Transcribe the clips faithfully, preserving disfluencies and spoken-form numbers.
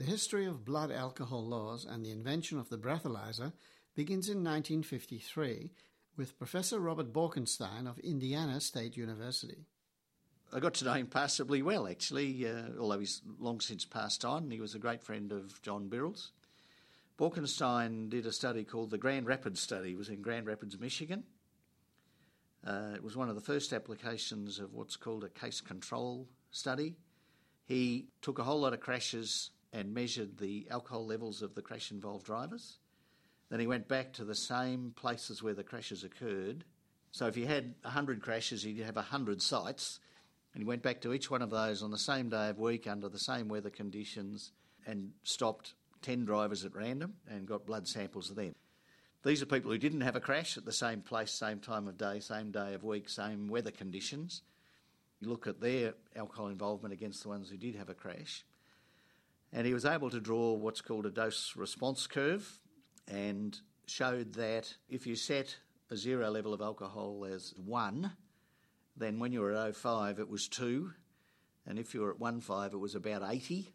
The history of blood alcohol laws and the invention of the breathalyzer begins in nineteen fifty-three with Professor Robert Borkenstein of Indiana State University. I got to know him passably well, actually, uh, although he's long since passed on. He was a great friend of John Birrell's. Borkenstein did a study called the Grand Rapids Study. It was in Grand Rapids, Michigan. Uh, it was one of the first applications of what's called a case control study. He took a whole lot of crashes and measured the alcohol levels of the crash-involved drivers. Then he went back to the same places where the crashes occurred. So if you had one hundred crashes, you'd have one hundred sites. And he went back to each one of those on the same day of week under the same weather conditions and stopped ten drivers at random and got blood samples of them. These are people who didn't have a crash at the same place, same time of day, same day of week, same weather conditions. You look at their alcohol involvement against the ones who did have a crash. And he was able to draw what's called a dose-response curve and showed that if you set a zero level of alcohol as one, then when you were at oh five it was two, and if you were at one point five it was about eighty.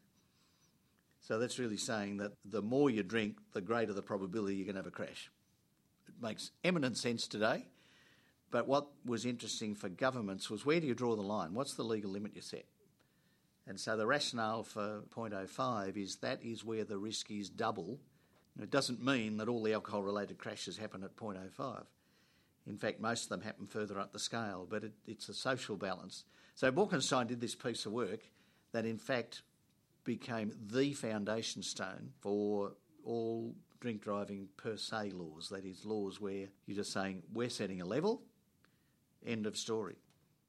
So that's really saying that the more you drink, the greater the probability you're going to have a crash. It makes eminent sense today, but what was interesting for governments was where do you draw the line? What's the legal limit you set? And so the rationale for zero point oh five is that is where the risk is double. It doesn't mean that all the alcohol-related crashes happen at zero point oh five. In fact, most of them happen further up the scale, but it, it's a social balance. So Borkenstein did this piece of work that in fact became the foundation stone for all drink driving per se laws, that is, laws where you're just saying, we're setting a level, end of story.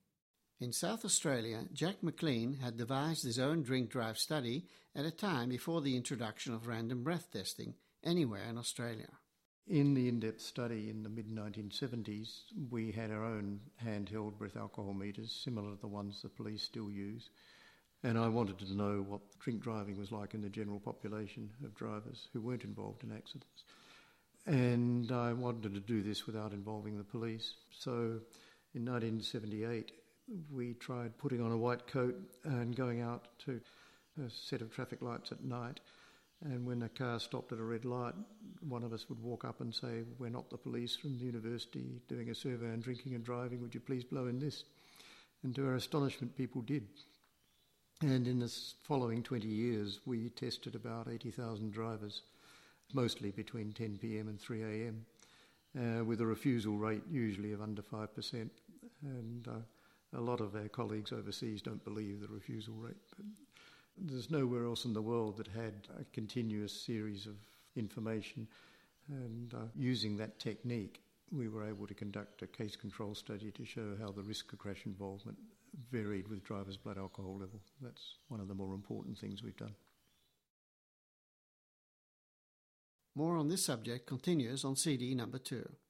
In South Australia, Jack McLean had devised his own drink-drive study at a time before the introduction of random breath testing anywhere in Australia. In the in-depth study in the mid nineteen seventies, we had our own handheld breath alcohol meters, similar to the ones the police still use. And I wanted to know what drink driving was like in the general population of drivers who weren't involved in accidents. And I wanted to do this without involving the police. So in nineteen seventy-eight, we tried putting on a white coat and going out to a set of traffic lights at night. And when a car stopped at a red light, one of us would walk up and say, we're not the police from the university doing a survey on drinking and driving, would you please blow in this? And to our astonishment, people did. And in the following twenty years, we tested about eighty thousand drivers, mostly between ten p.m. and three a.m., uh, with a refusal rate usually of under five percent. And uh, a lot of our colleagues overseas don't believe the refusal rate. But there's nowhere else in the world that had a continuous series of information. And uh, using that technique, we were able to conduct a case control study to show how the risk of crash involvement varied with drivers' blood alcohol level. That's one of the more important things we've done. More on this subject continues on C D number two.